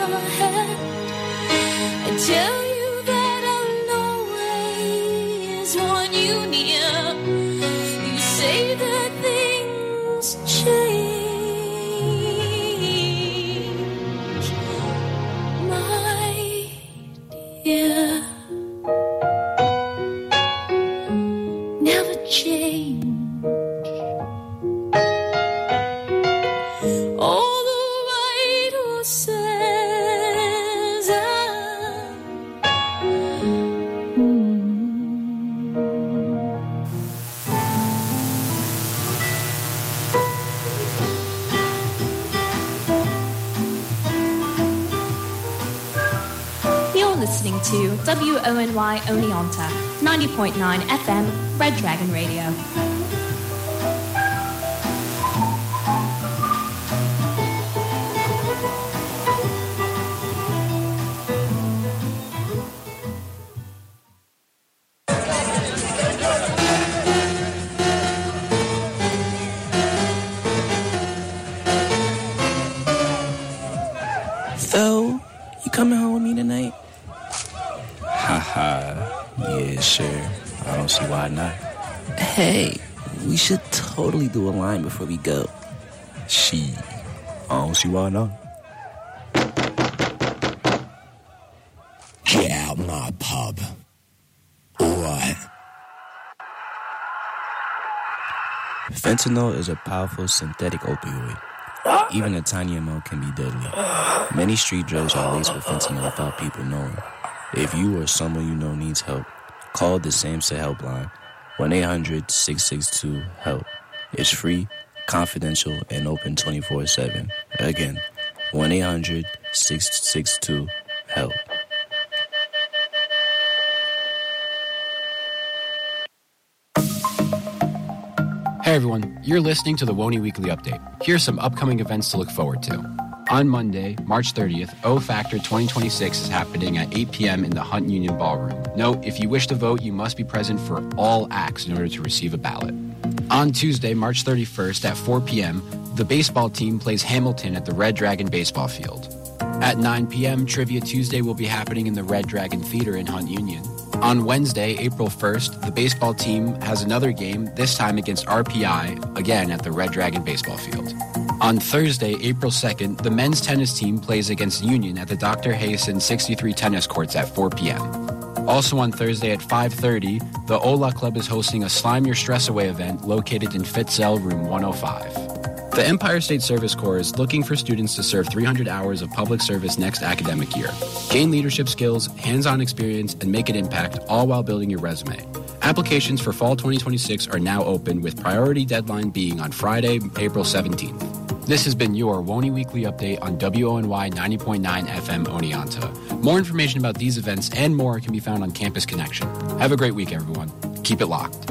head. I tell you that I'll always want you near. You say that things change, my dear. Never change. All the white horses You're listening to WONY Oneonta, 90.9 FM, Red Dragon Radio. So, you coming home with me tonight? Haha, yeah, sure. I don't see why not. Hey, we should totally do a line before we go. She, I don't see why not. Get out my pub. Alright. Fentanyl is a powerful synthetic opioid. Even a tiny amount can be deadly. Many street drugs are laced with fentanyl without people knowing. If you or someone you know needs help, call the SAMHSA helpline, 1-800-662-HELP. It's free, confidential, and open 24/7. Again, 1-800-662-HELP. Hey everyone, you're listening to the WONY Weekly Update. Here's some upcoming events to look forward to. On Monday, March 30th, O Factor 2026 is happening at 8 p.m. in the Hunt Union Ballroom. Note, if you wish to vote, you must be present for all acts in order to receive a ballot. On Tuesday, March 31st at 4 p.m., the baseball team plays Hamilton at the Red Dragon Baseball Field. At 9 p.m., Trivia Tuesday will be happening in the Red Dragon Theater in Hunt Union. On Wednesday, April 1st, the baseball team has another game, this time against RPI, again at the Red Dragon Baseball Field. On Thursday, April 2nd, the men's tennis team plays against Union at the Dr. Hayson 63 tennis courts at 4 p.m. Also on Thursday at 5:30, the Ola Club is hosting a Slime Your Stress Away event located in Fitzell Room 105. The Empire State Service Corps is looking for students to serve 300 hours of public service next academic year. Gain leadership skills, hands-on experience, and make an impact, all while building your resume. Applications for fall 2026 are now open, with priority deadline being on Friday, April 17th. This has been your WONY Weekly Update on WONY 90.9 FM Oneonta. More information about these events and more can be found on Campus Connection. Have a great week, everyone. Keep it locked.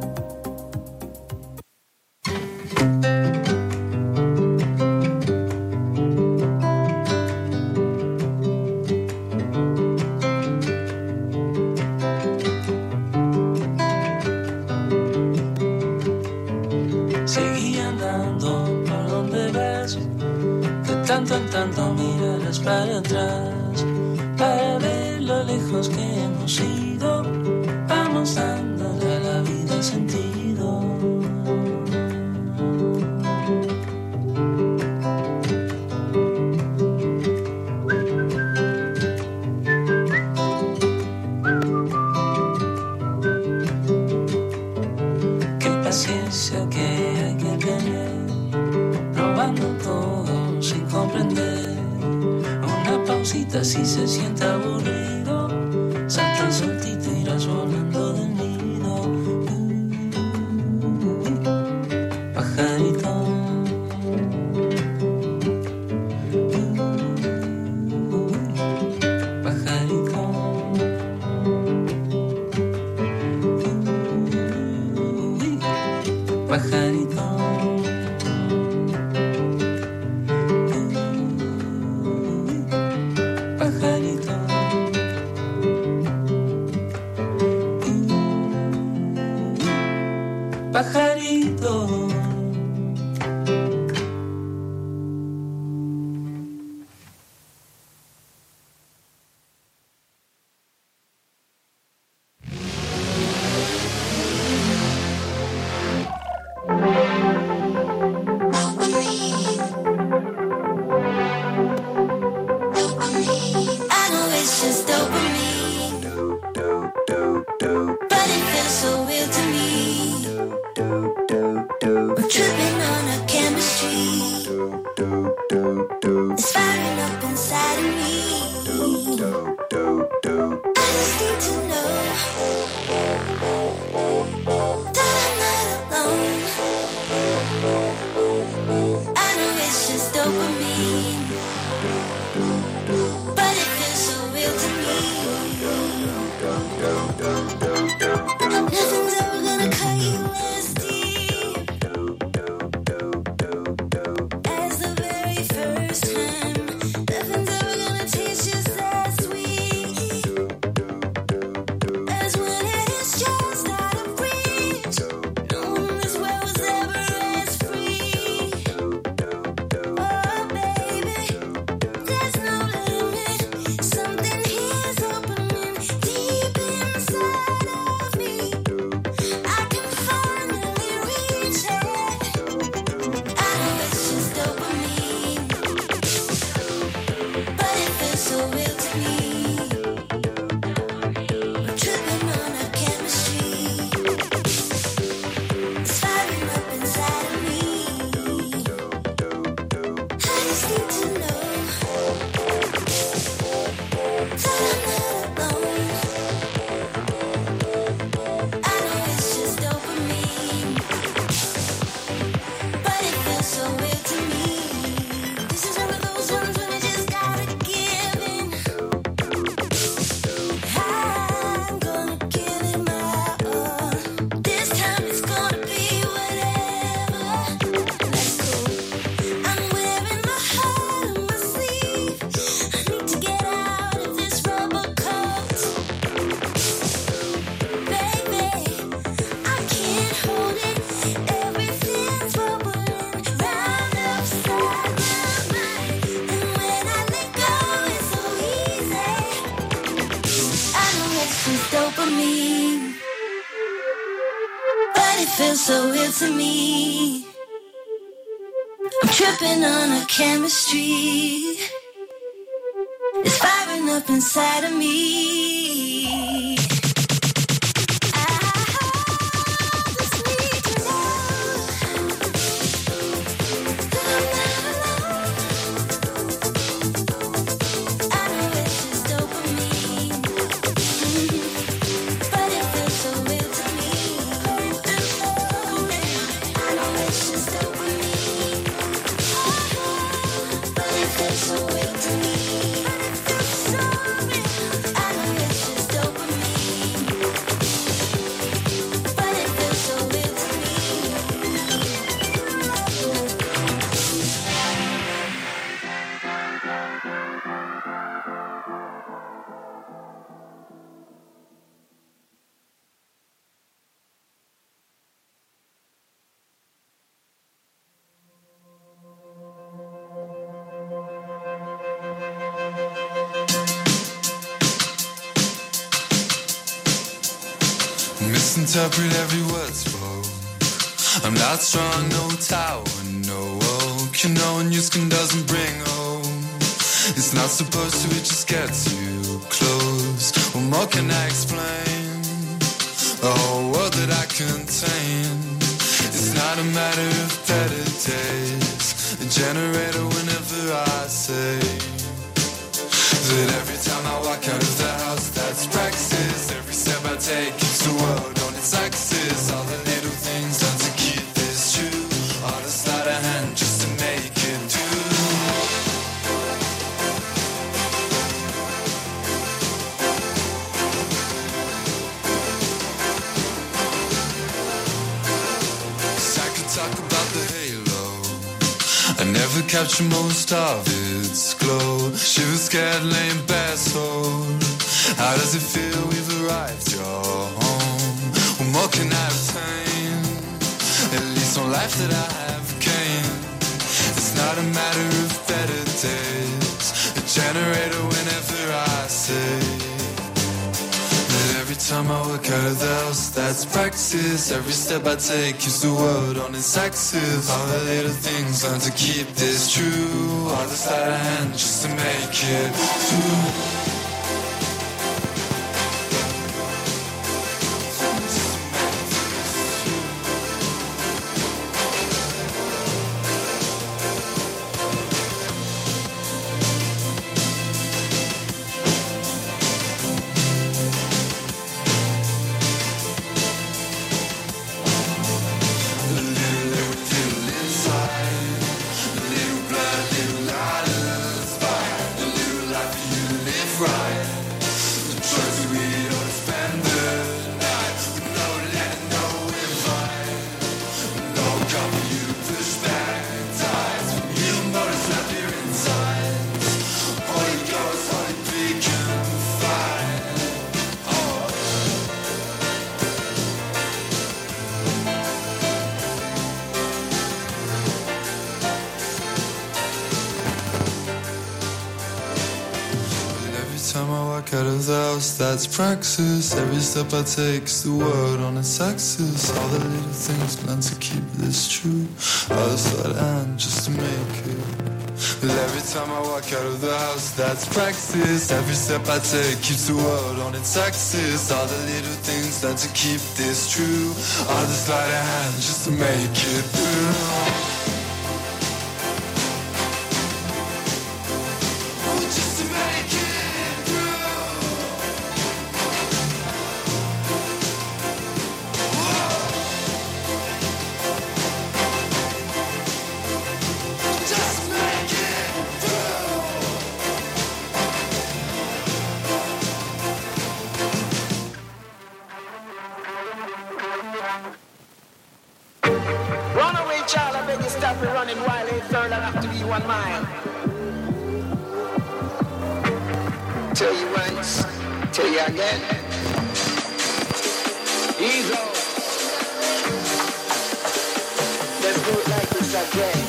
Seguí andando por donde vas, de tanto en tanto mirarás para atrás, para ver lo lejos que hemos ido, vamos dándole a la vida sentido. Qué paciencia que hay que tener, probando todo sin comprender. Una pausita si se siente aburrido, salta soltito, irás volando del nido. Pajarito. Pajarito. Pajarito. Pajarito. It's firing up inside of me. I just need to know that I'm not alone. I know it's just dopamine, but it feels so real to me. Nothing's ever gonna cut you as deep as the very first time. Nothing's ever gonna taste just as sweet as when it is just out of reach. No one this world was ever as free. Oh baby, there's no limit. Something here's opening deep inside of me. I can finally reach it. I know it's just dopamine, but it feels so real to me. We're tripping on our chemistry. It's firing up inside of me. I just need to know that I'm not alone. I know it's just dopamine, but it feels so real to me. This is one of those ones when I just gotta give in. I'm gonna give it my all. This time it's gonna be whatever. Let's go. I'm wearing my heart on my sleeve. I need to get out of this rubber coat. Baby, I can't hold it. Everything's bubbling round upside my mind. And when I let go, it's so easy. I know it's just dopamine, but it feels so real to me. I'm tripping on a chemistry. It's firing up inside of me. I just need to know that I'm not alone. I know it's just dopamine, but it feels so real to me. I know it's just dopamine, but it feels so real to me. I know it's just dopamine, but it feels so real to me. Misinterpret every word spoke. I'm not strong, no tower, no oak. You know, and your skin doesn't bring hope. It's not supposed to, it just gets you close. What more can I explain? The whole world that I contain. It's not a matter of better days. A generator whenever I say that every time I walk out of the house, that's praxis. Every step I take keeps the world on its axis. All the little things done to keep this true. All the sleight of hand just to make it do. I could talk about the halo. I never capture most of its glow. Shiver scared, laying bare soul. How does it feel we've arrived? You're home. What more can I obtain? At least on life that I have gained. It's not a matter of better days. A generator whenever I say that every time I walk out of the house, that's praxis. Every step I take keeps the world on its axis. All the little things learn to keep this true. All the sleight of hand just to make it through. time I walk out of the house, that's praxis. Every step I take is the world on its axis. All the little things planned to keep this true. All the sleight of hand just to make it. But every time I walk out of the house, that's praxis. Every step I take keeps the world on its axis. All the little things planned to keep this true. All the sleight of hand just to make it through. Running while it's further enough to be 1 mile. Tell you once, tell you again. Ease off. Let's do it like this again.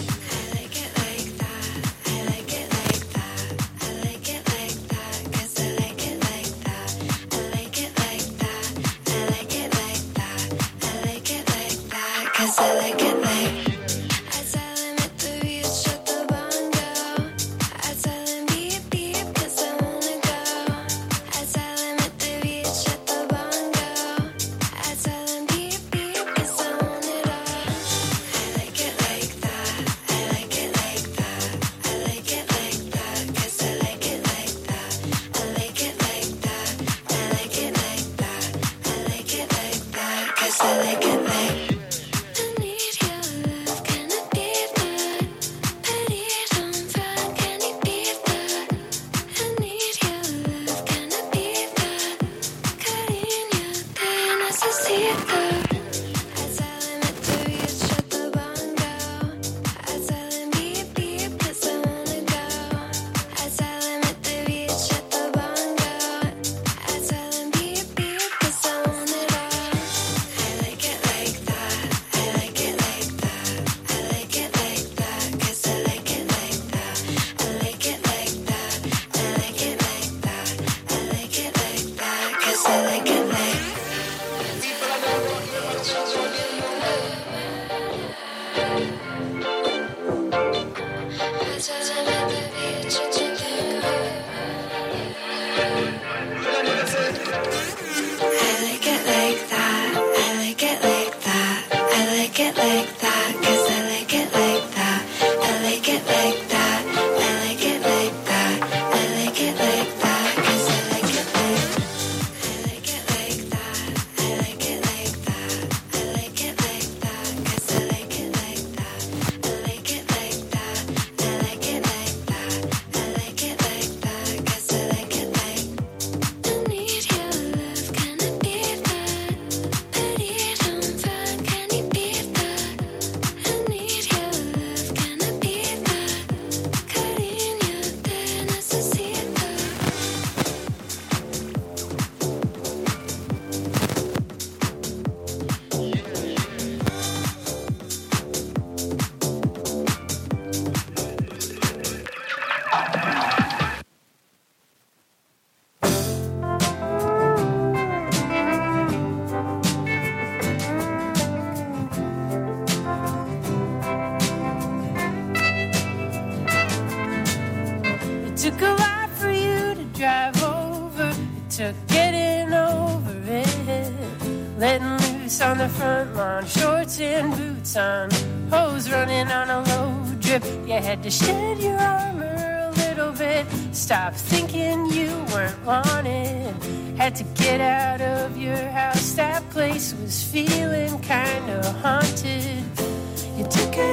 took a lot for you to drive over. It took getting over it. Letting loose on the front lawn, shorts and boots on, hose running on a low drip. You had to shed your armor a little bit. Stop thinking you weren't wanted. Had to get out of your house. That place was feeling kinda haunted. You took a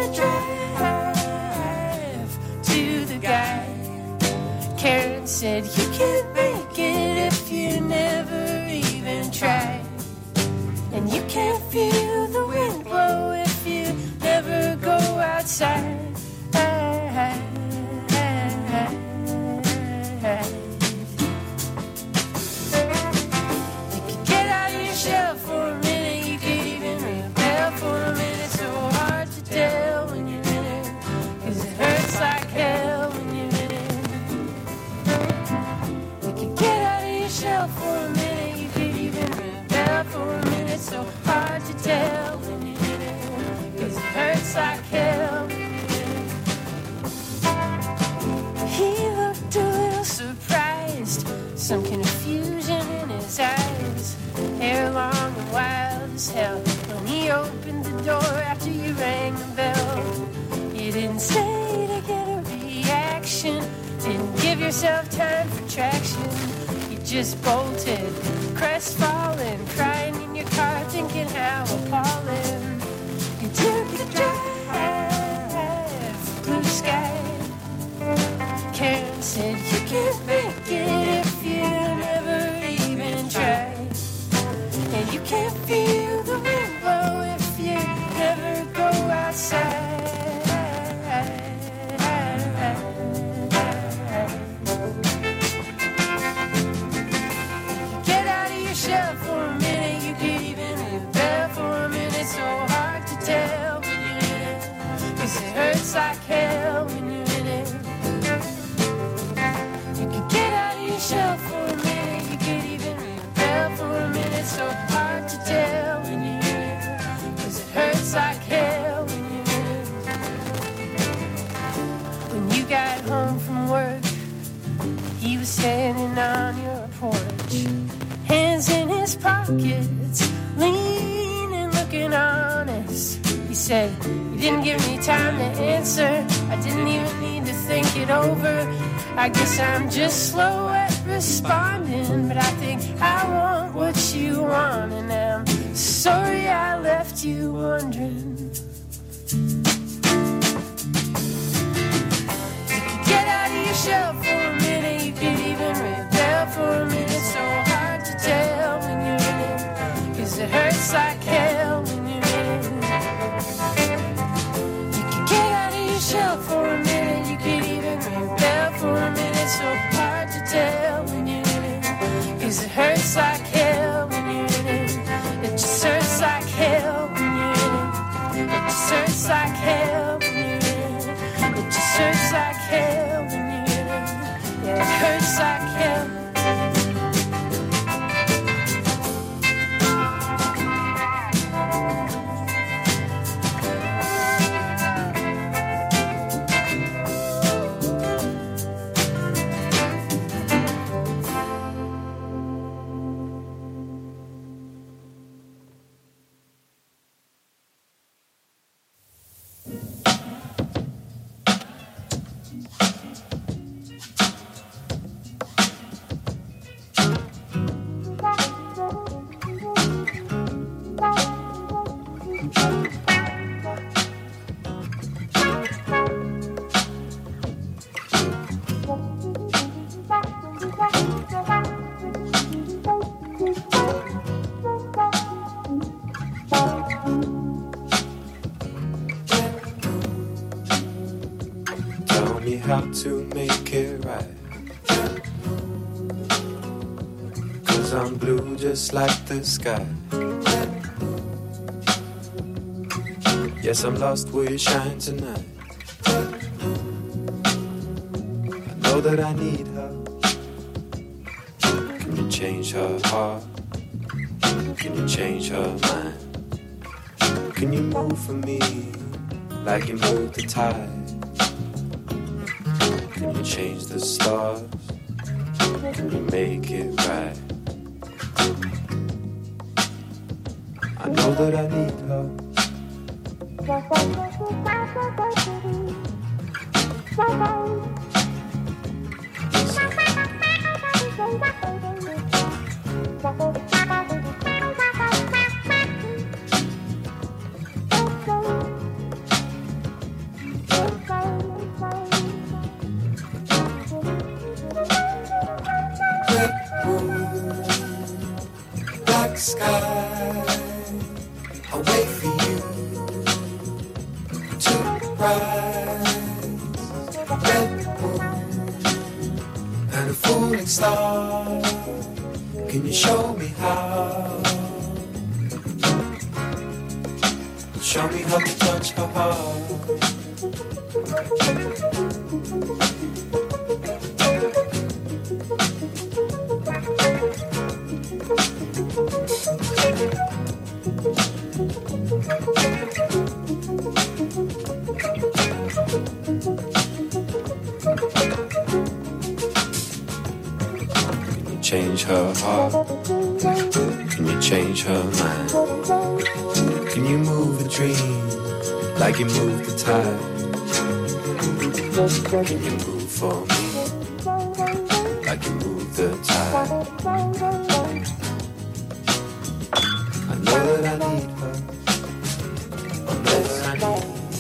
drive to the guy. Karen said you can't make it if you never even try. And you can't feel the wind blow if you never go outside. You could get out of your shell for a minute. You could even rebel for a minute. So hard to tell when you're in it, 'cause it hurts like hell when you're in it. You some confusion in his eyes. Hair long and wild as hell. When he opened the door after you rang the bell, you didn't stay to get a reaction. Didn't give yourself time for traction. You just bolted, crestfallen, crying in your car, thinking how appalling. You took a drive, blue sky. Karen said you can't make it if you never even try. And you can't feel the wind blow if you never go outside. Get out of your shell for a minute. You could even rebel for a minute. So hard to tell when you're in it, 'cause it hurts like hell when you're in it. You could get out of your shell for a minute. You could even rebel for a minute. So hard to tell when you're in it, 'cause it hurts like hell when you're in it. When you got home from work, he was standing on your porch, hands in his pockets, leaning, looking honest. He said, you didn't give me time to answer. I didn't even need to think it over. I guess I'm just slow at responding, but I think I want what you want, and I'm sorry I left you wondering. You could get out of your shell for a minute. You could even rebel for a minute. So hard to tell when you're in it, 'cause it hurts like hell when you're in it. You could get out of your shell for a minute. You could even rebel for a minute. So hard to tell when you're in it, 'cause it hurts like hell when you're in it. It just hurts like hell when you're in it. It just hurts like hell when you're in it. It just hurts like hell when you're in it. Yeah, it hurts like hell. Tell me how to make it right, 'cause I'm blue just like the sky. Yes, I'm lost where you shine tonight. I know that I need her. Can you change her heart? Can you change her mind? Can you move for me like you move the tide? Can you change the stars? Can you make it right? I know that I need her. Black sky, I wait for you to rise. Red moon and a falling star. Can you show me how? Show me how to touch her heart. change her heart? Can you change her mind? Can you move a dream like you move the tide? Can you move for me like you move the tide? I know that I need her. Unless I need her.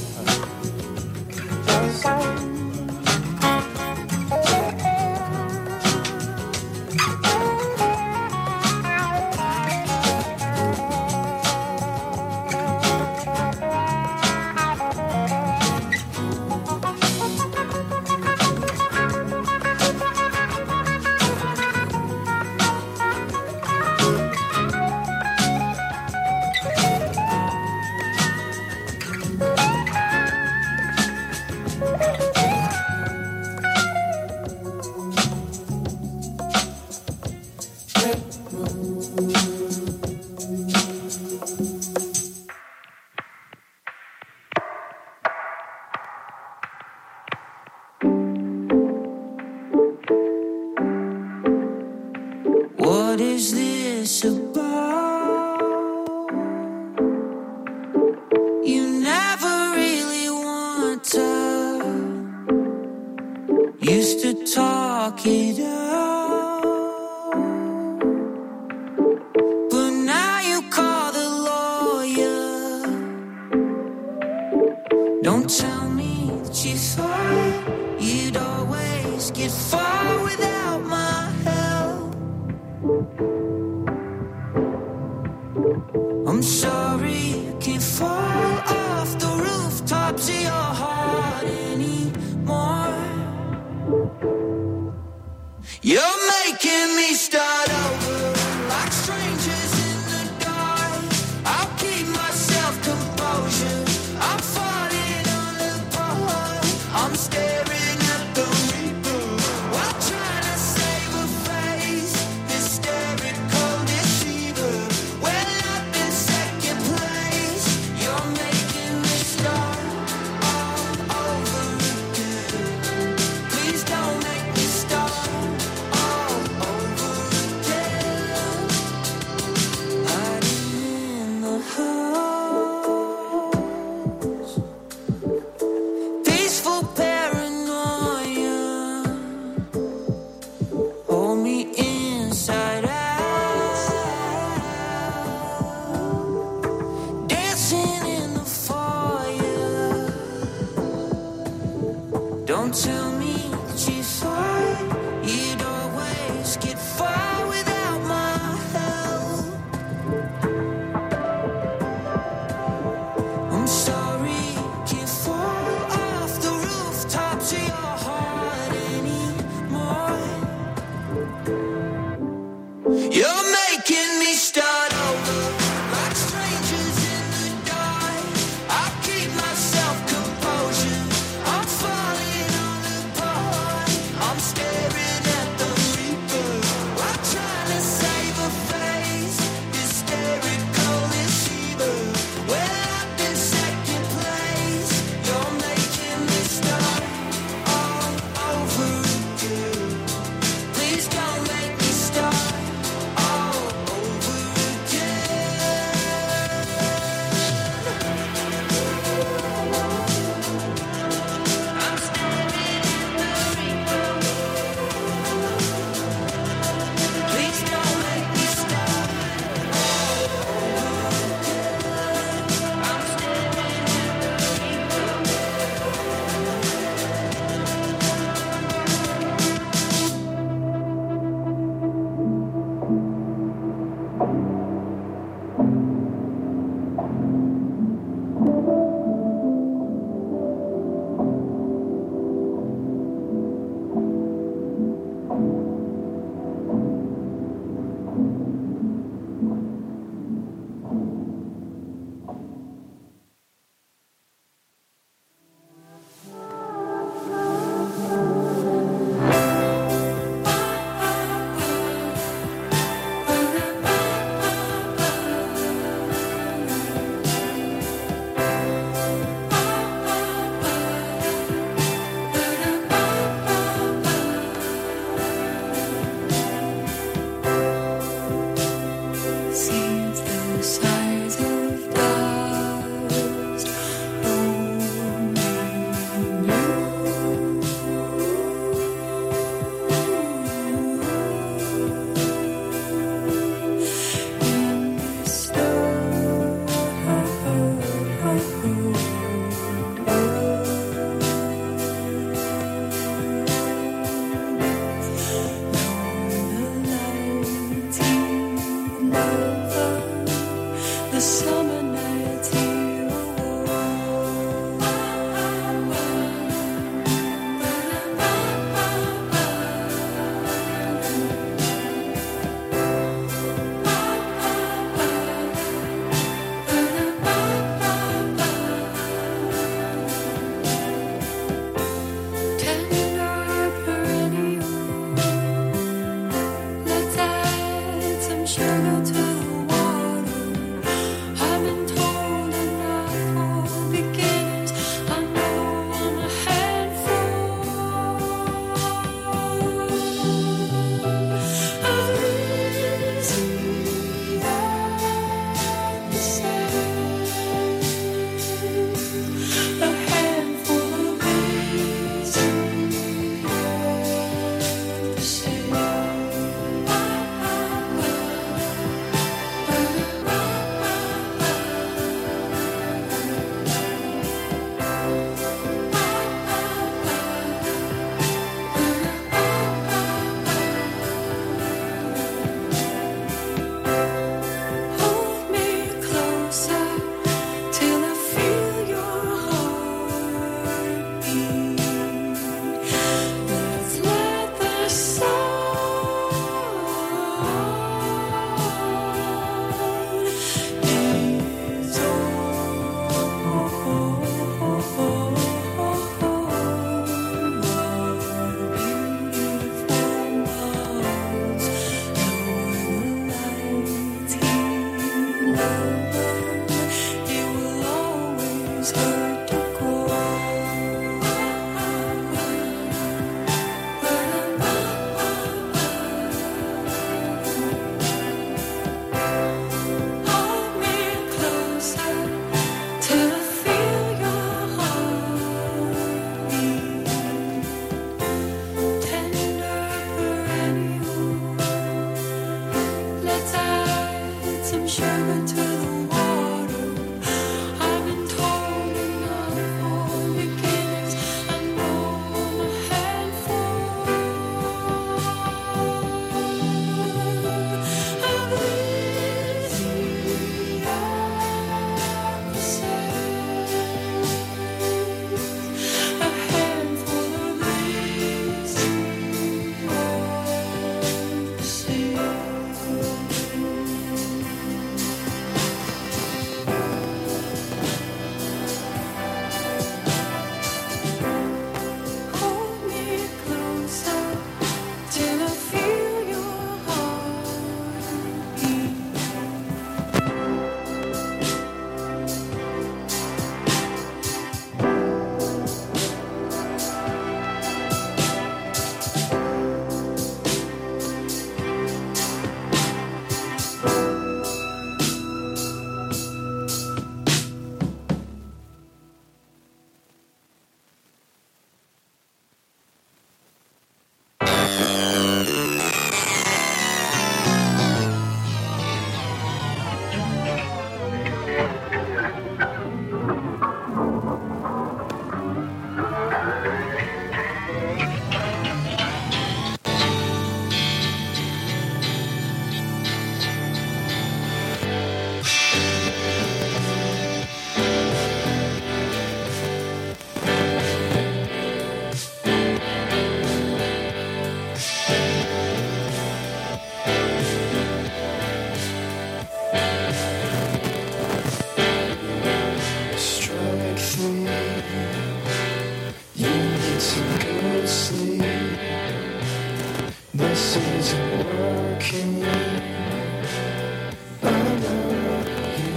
What is this about? You never really want to. Used to talk it out, but now you call the lawyer. Don't tell me that you thought you'd always get far without my help. I'm sorry, I can't fall off the rooftops of your heart anymore. You're making me start over like strangers in the dark. I'll keep myself composure. I'm falling on the apart. I'm staring at the reaper while trying to save a face. Hysterical deceiver. When I'm in second place, you're making me start all over again. Please don't make me start all over again. This isn't working. I know you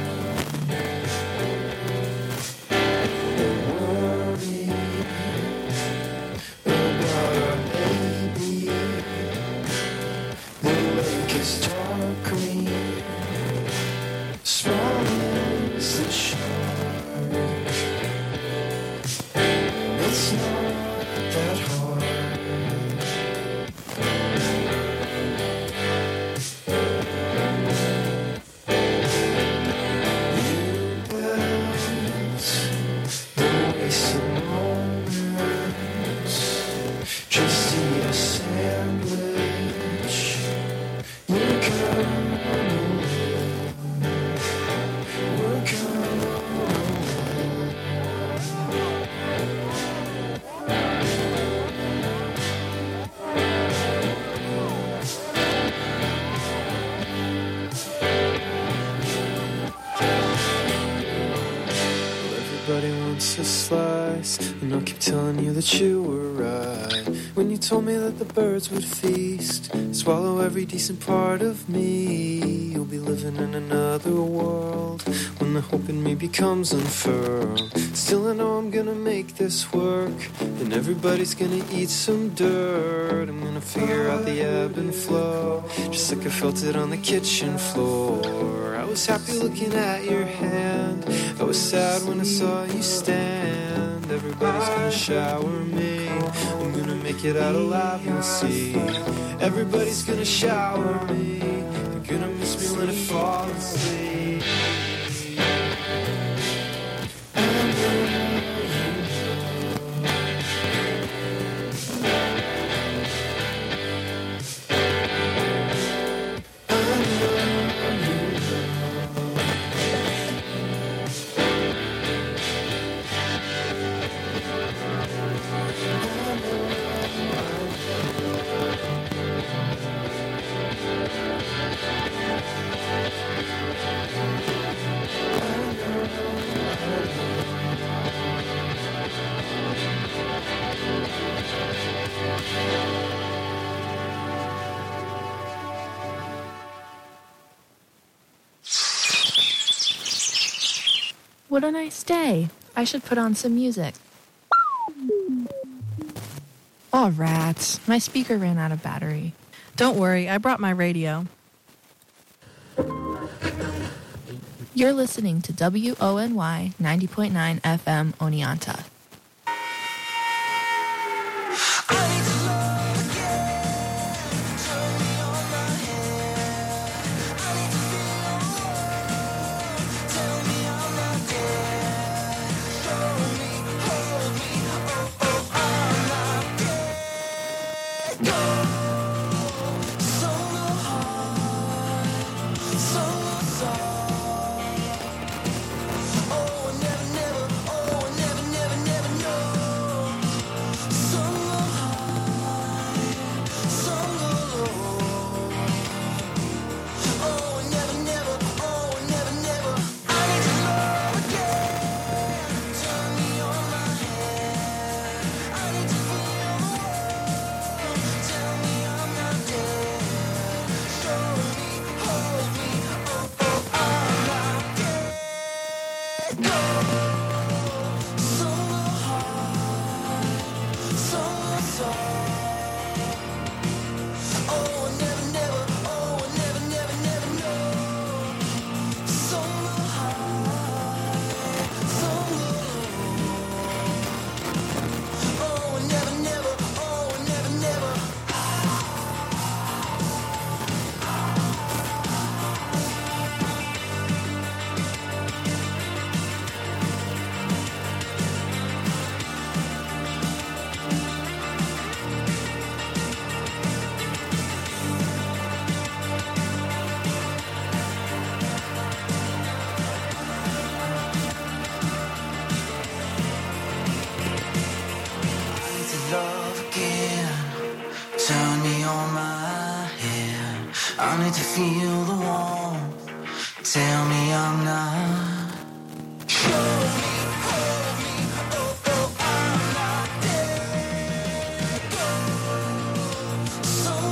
worry about our baby. The lake is dark green, small as the shark. It's not that hard. Just eat a sandwich. We're Everybody wants a slice, and I'll keep telling you that you were right. When you told me that the birds would feast, swallow every decent part of me. You'll be living in another world when the hope in me becomes unfurled. Still I know I'm gonna make this work, and everybody's gonna eat some dirt. I'm gonna figure out the ebb and flow, just like I felt it on the kitchen floor. I was happy looking at your hand, I was sad when I saw you stand. Everybody's gonna shower me, I'm gonna make it out alive, you'll see. Everybody's gonna shower me, they're gonna miss me when I fall asleep. What a nice day. I should put on some music. Oh, rats. My speaker ran out of battery. Don't worry, I brought my radio. You're listening to WONY 90.9 FM Oneonta. I need to feel the warmth. Tell me I'm not. Show me, hold me, oh, oh, I'm not dead. So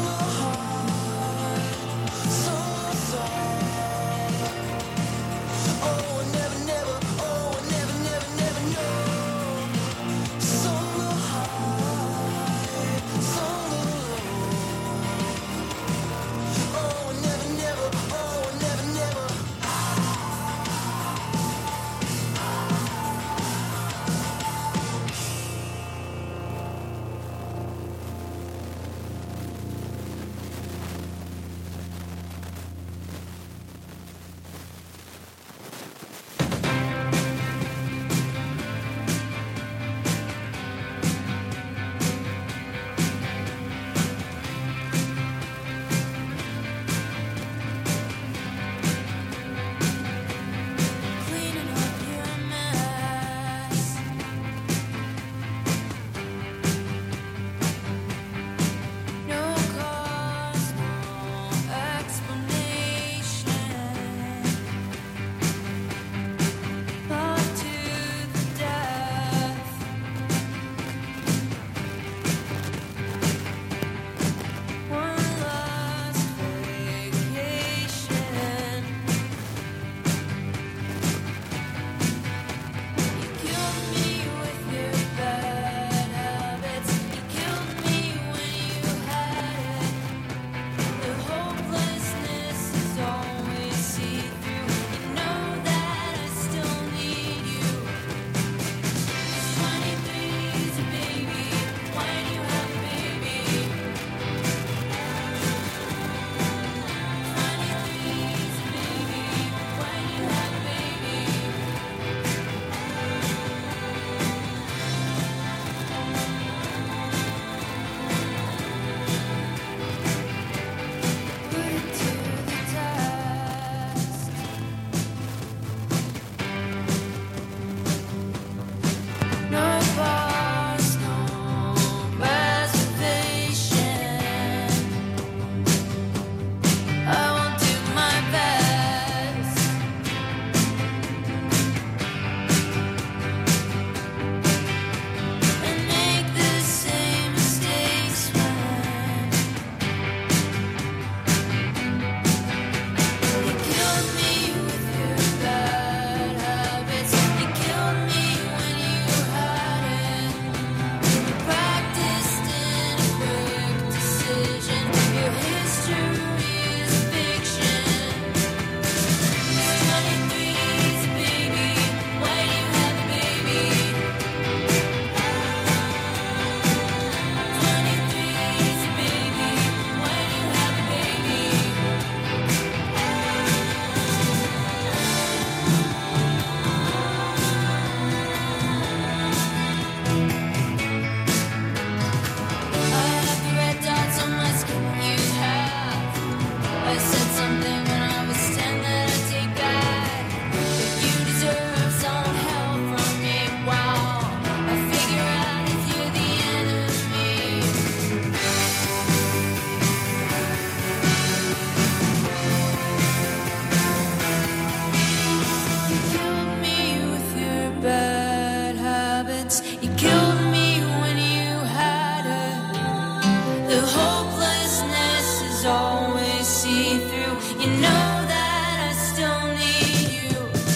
colors always see through. You know that I still need you.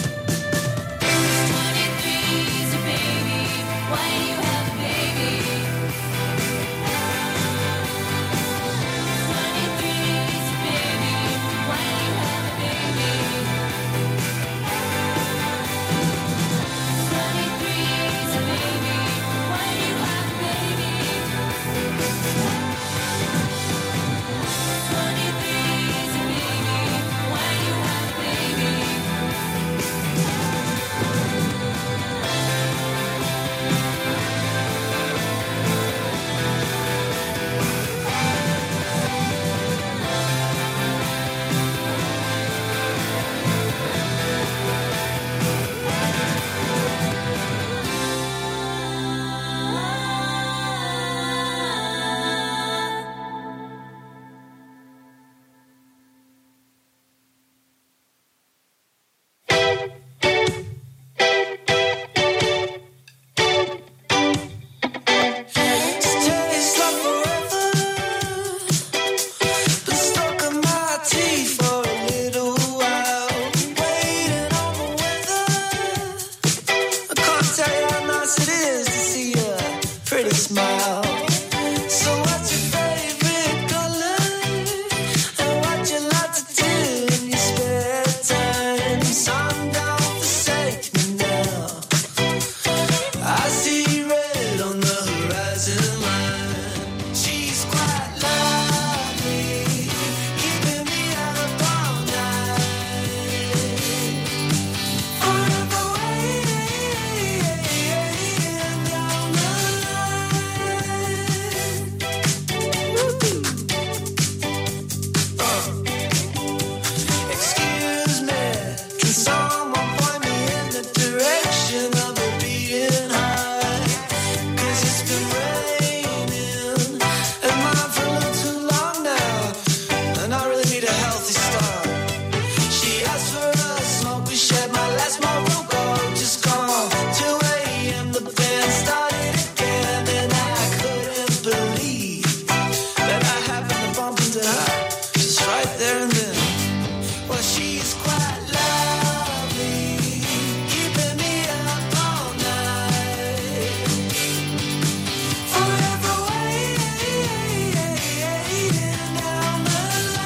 23's a baby. Why do you have a baby? 23's a baby. Why do you have a baby? 23's a baby. Why do you have a baby? 23's a baby. Why do you have a baby? Tastes like forever. Been stuck in my teeth for a little while, waiting on the weather. I can't tell you how nice it is to see your pretty smile. So what's your favorite color? And what you like to do in your spare time? Sun, don't forsake me now. I see red on the horizon line. She's quite lovely, keeping me up all night. Forever waiting down the line. Excuse me, can someone point me in the direction of a beating heart? 'Cause it's been raining and mine for a little too long now, and I really need a healthy start. She asked for a smoke, we shared my last Morocco, just gone 2 a.m. The band started again, and I couldn't believe that I happened to bump into her just right there and then. Well, she's quite lovely, keeping me up all night. Forever waiting down the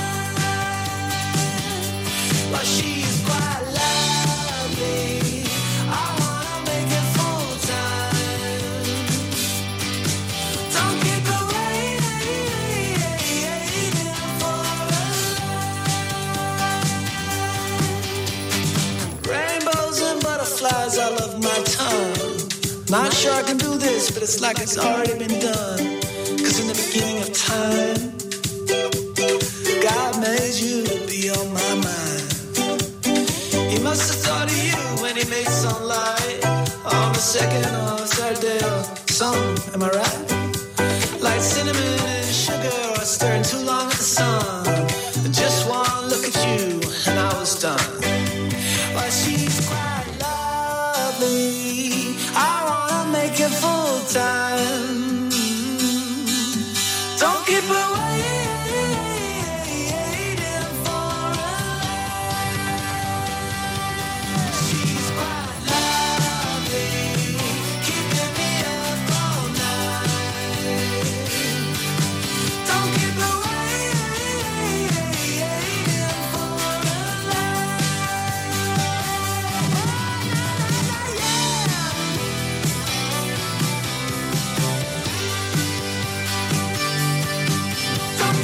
line. Well, she's quite lovely. I wanna make it full time. Don't keep her waiting for rainbows and butterflies all over my tongue. Not sure I can do this, but it's like it's already been done. 'Cause in the beginning of time, God made you to be on my mind. He must have thought of you when he made sunlight on the second or third day or something. Am I right? Like cinnamon and sugar, or stirring too long in the sun. Just one look at you and I was done. Well, she's quite lovely. I wanna make it full time. Don't keep her waiting for us. She's quite lovely, keeping me up all night. Don't keep her waiting for us.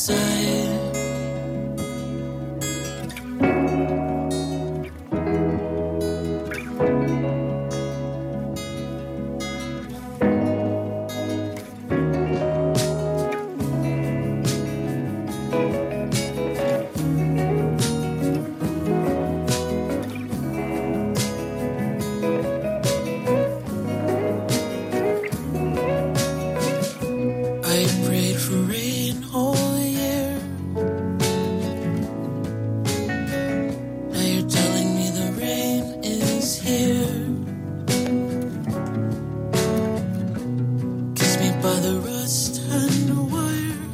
inside. I prayed for rain all year. Now you're telling me the rain is here. Kiss me by the rust and the wire.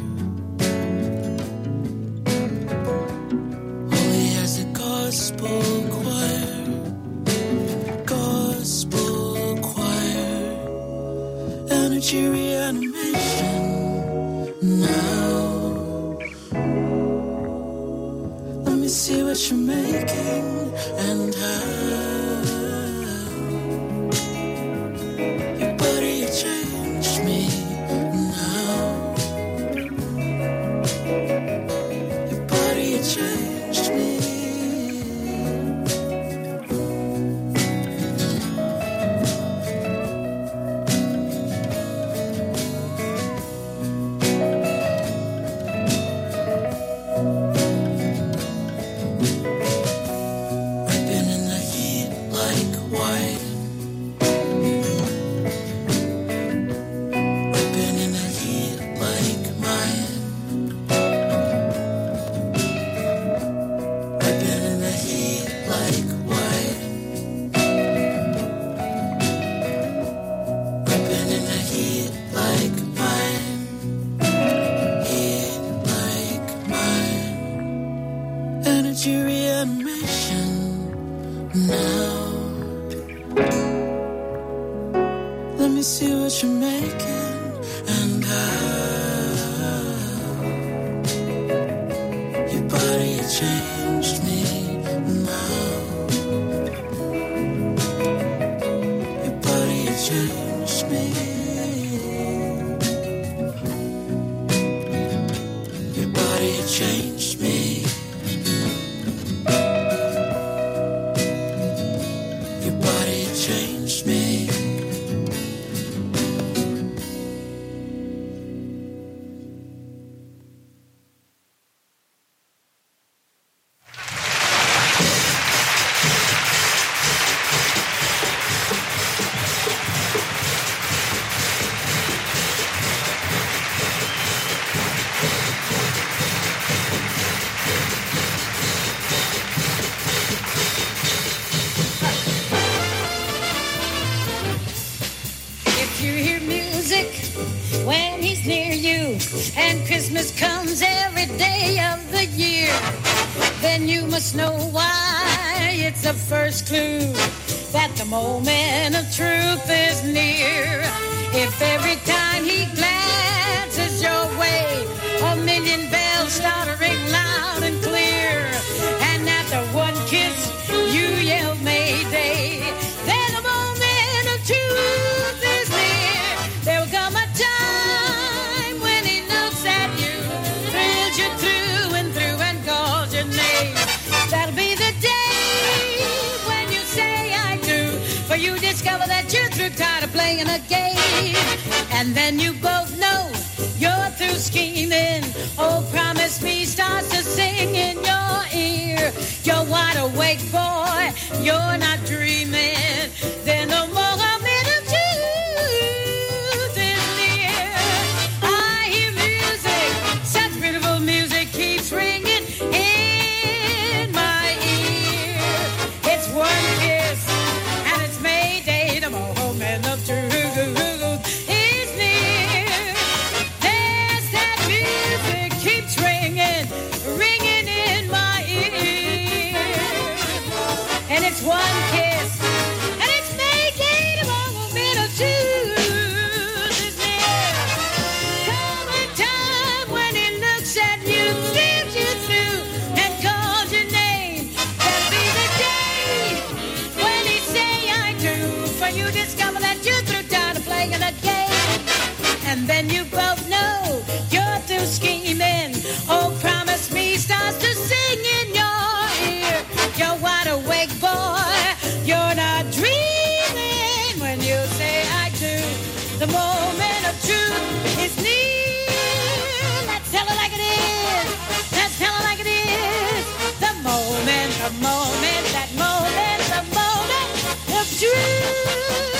Holy as a gospel choir. Gospel choir. Energy reanimation. Now, let me see what you're making and how. Your body changed me now. Your body changed me. Ripping in the heat like wine. Ripping in the heat like mine. Ripping in the heat like wine. Ripping in the heat like mine. Heat like mine. Energy reanimation now. Let me see what you're making and how. Your body changed me now. Your body changed me. Your body changed me. Your body changed me. If you hear music when he's near you, and Christmas comes every day of the year, then you must know why. It's the first clue that the moment of truth is near. If every time he glances your way, a million bells start to ring loud and clear, and after one kiss you yell Mayday, then the moment of truth is near. There will come a time when he looks at you, thrills you through and calls your name. That'll be the day when you say I do, for you discover that you're through, tired of playing a game, and then you both know you're through scheming. Oh, promise me starts to sing in your ear. You're wide awake, boy, you're not dreaming. Then the moment of truth is near. I hear music, such beautiful music keeps ringing in my ear. It's one kiss and it's Mayday, the moment of truth is near. There's that music keeps ringing in my ear. And it's one kiss the moment, that moment, the moment of truth.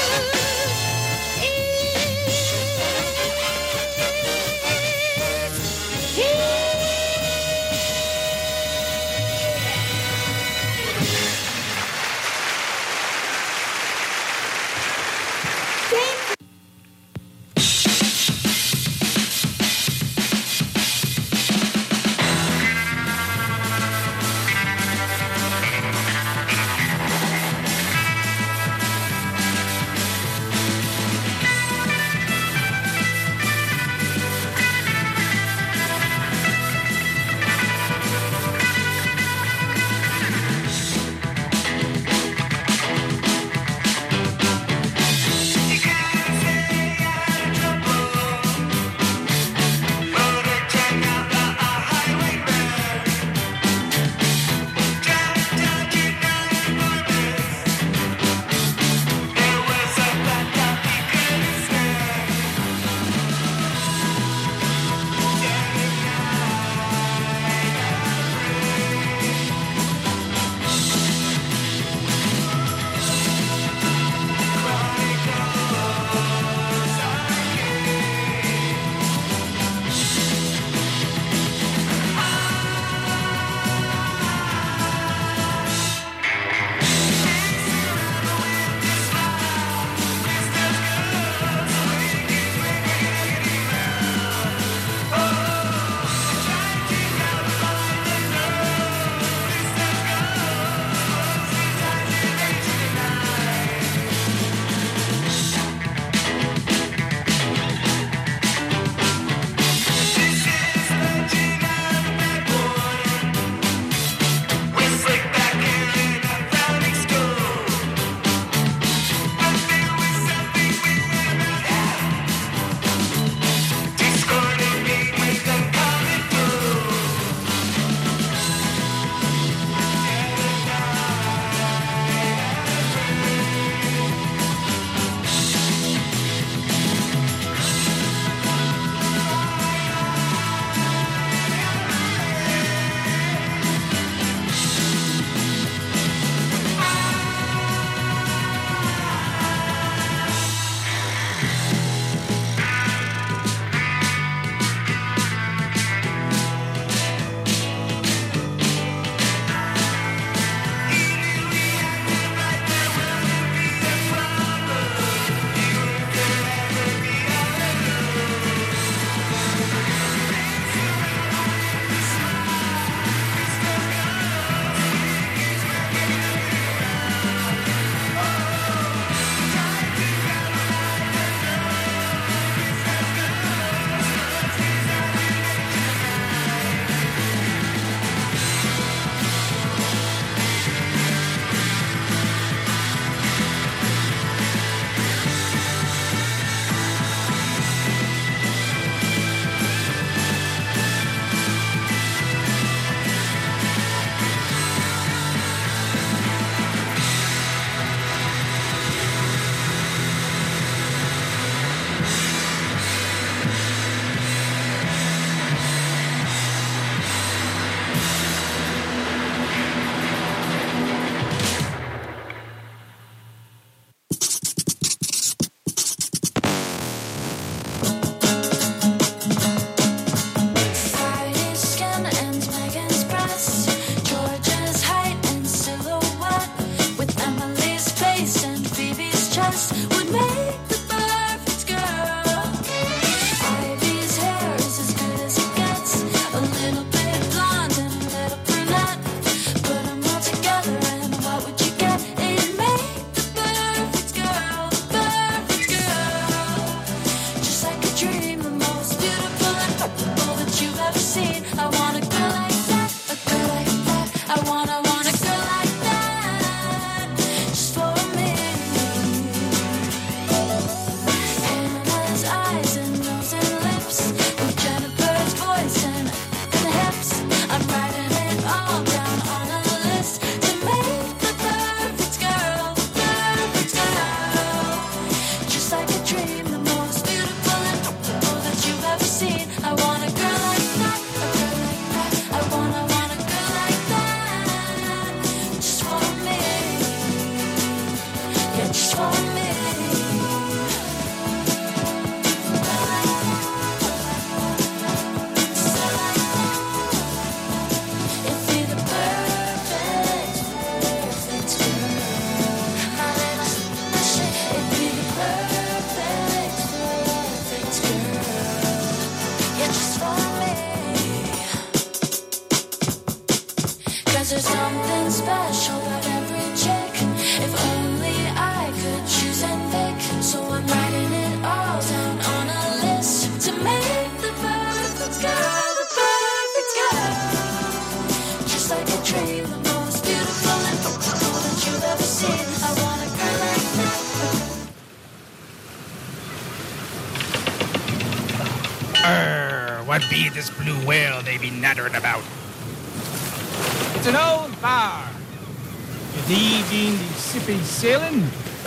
'Cause there's something special about every chick. If only I could choose and pick. So I'm writing it all down on a list to make the perfect girl, the perfect girl. Just like a dream, the most beautiful and beautiful that you've ever seen. I want a girl like that. What be this blue whale they be nattering about? It's an old bar. Is he been the sippy sailing?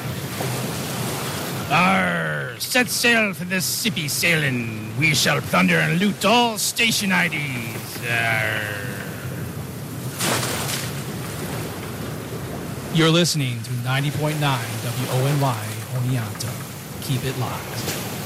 Arr, set sail for this sippy sailing. We shall plunder and loot all station IDs. Arr. You're listening to 90.9 WONY Oneonta. Keep it locked.